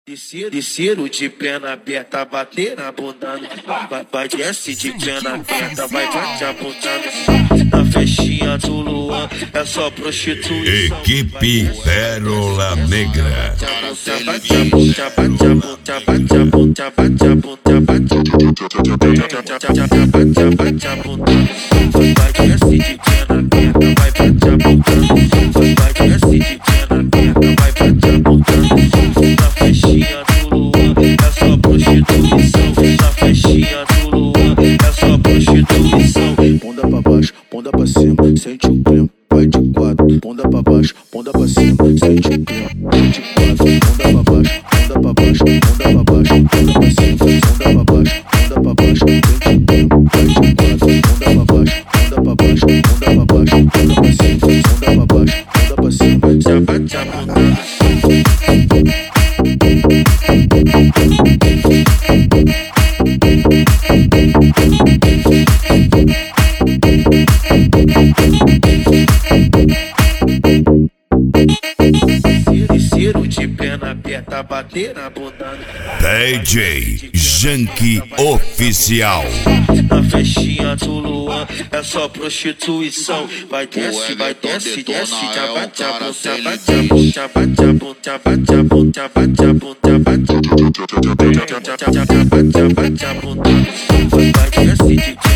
Desceram de perna aberta, bater na bunda. Vai desce de perna aberta, vai te apontando. Na festinha do Luan é só prostituição. Equipe Pérola Negra. Vai desce de perna aberta, vai te apontando. Vai desce de perna aberta, vai te apontando. Na festinha do Luan é só prostituição. Na festinha do Luan é só prostituição. Bunda pra baixo, bunda pra cima, sente o clima, vai de quatro. Bunda pra baixo, bunda pra cima, sente o clima, vai de quatro. Bunda pra baixo, bunda pra baixo, bunda pra baixo, bunda pra cima, bunda pra baixo, bunda pra baixo, sente o clima, vai de quatro. Bunda pra baixo, bunda pra baixo, bunda pra baixo, bunda pra cima, bunda pra baixo, bunda pra cima, Já vai te apontando. Desceram de perna aberta, bater na bunda. DJ Janky Oficial. Na festinha do Luan é só prostituição. Vai desce, desce, já bate a bunda, já bate a bunda, já bate a bunda, já bate a bunda, já bate a bunda, já bate a bunda. Vai desce de